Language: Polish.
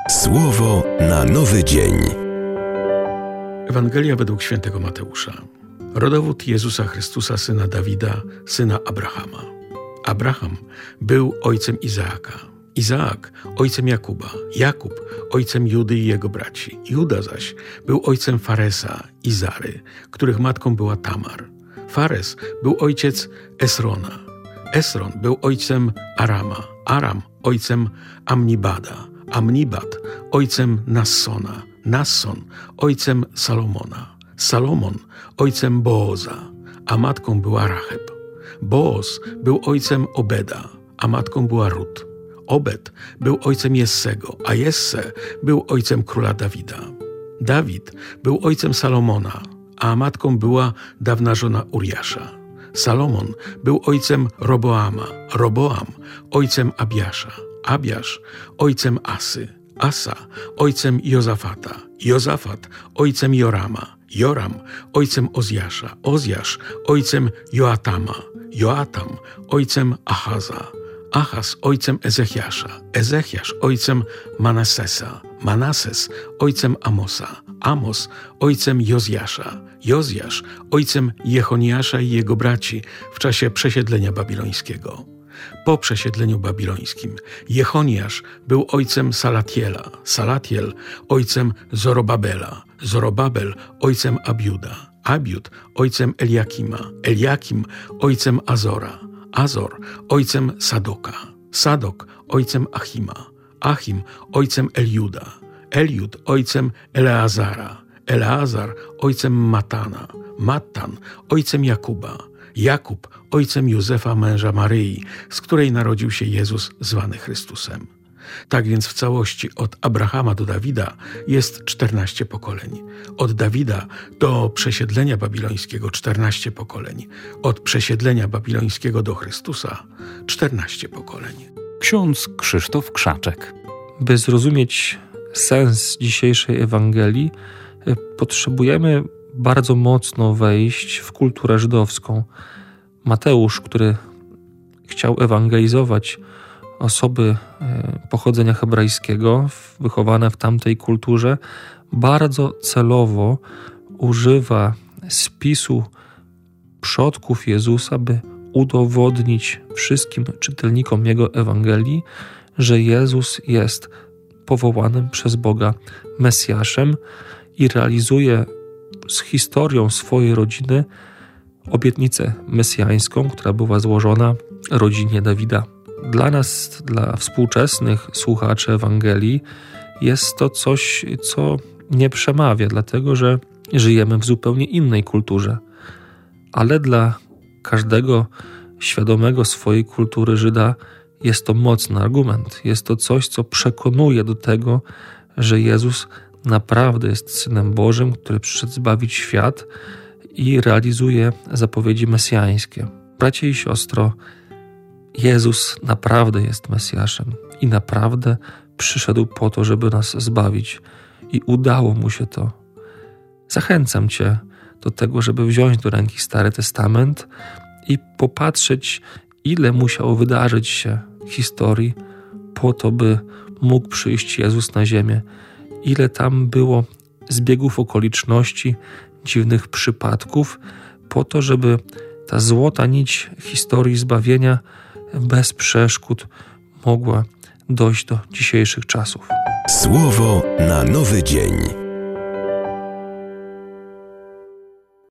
Słowo na nowy dzień. Ewangelia według świętego Mateusza. Rodowód Jezusa Chrystusa, syna Dawida, syna Abrahama. Abraham był ojcem Izaaka. Izaak ojcem Jakuba. Jakub ojcem Judy i jego braci. Juda zaś był ojcem Faresa i Zary, których matką była Tamar. Fares był ojciec Esrona. Esron był ojcem Arama. Aram ojcem Amnibada. Amnibad ojcem Nassona. Nasson ojcem Salomona. Salomon ojcem Booza, a matką była Racheb. Booz był ojcem Obeda, a matką była Rut. Obed był ojcem Jessego, a Jesse był ojcem króla Dawida. Dawid był ojcem Salomona, a matką była dawna żona Uriasza. Salomon był ojcem Roboama, Roboam ojcem Abiasza, Abiasz ojcem Asy, Asa ojcem Jozafata, Jozafat ojcem Jorama, Joram ojcem Ozjasza, Ozjasz ojcem Joatama, Joatam ojcem Achaza, Achaz ojcem Ezechiasza, Ezechiasz ojcem Manasesa, Manases ojcem Amosa, Amos ojcem Jozjasza, Jozjasz ojcem Jechoniasza i jego braci w czasie przesiedlenia babilońskiego. Po przesiedleniu babilońskim Jechoniasz był ojcem Salatiela, Salatiel ojcem Zorobabela, Zorobabel ojcem Abiuda, Abiud ojcem Eliakima, Eliakim ojcem Azora, Azor ojcem Sadoka, Sadok ojcem Achima, Achim ojcem Eliuda, Eliud ojcem Eleazara, Eleazar ojcem Matana, Mattan ojcem Jakuba, Jakub ojcem Józefa, męża Maryi, z której narodził się Jezus zwany Chrystusem. Tak więc w całości od Abrahama do Dawida jest 14 pokoleń. Od Dawida do przesiedlenia babilońskiego 14 pokoleń. Od przesiedlenia babilońskiego do Chrystusa 14 pokoleń. Ksiądz Krzysztof Krzaczek. By zrozumieć sens dzisiejszej Ewangelii, potrzebujemy bardzo mocno wejść w kulturę żydowską. Mateusz, który chciał ewangelizować osoby pochodzenia hebrajskiego, wychowane w tamtej kulturze, bardzo celowo używa spisu przodków Jezusa, by udowodnić wszystkim czytelnikom jego Ewangelii, że Jezus jest powołanym przez Boga Mesjaszem i realizuje z historią swojej rodziny obietnicę mesjańską, która była złożona rodzinie Dawida. Dla nas, dla współczesnych słuchaczy Ewangelii, jest to coś, co nie przemawia, dlatego że żyjemy w zupełnie innej kulturze. Ale dla każdego świadomego swojej kultury Żyda jest to mocny argument. Jest to coś, co przekonuje do tego, że Jezus naprawdę jest Synem Bożym, który przyszedł zbawić świat i realizuje zapowiedzi mesjańskie. Bracie i siostro, Jezus naprawdę jest Mesjaszem i naprawdę przyszedł po to, żeby nas zbawić i udało Mu się to. Zachęcam Cię do tego, żeby wziąć do ręki Stary Testament i popatrzeć, ile musiało wydarzyć się historii po to, by mógł przyjść Jezus na ziemię. Ile tam było zbiegów okoliczności, dziwnych przypadków, po to, żeby ta złota nić historii zbawienia bez przeszkód mogła dojść do dzisiejszych czasów. Słowo na nowy dzień.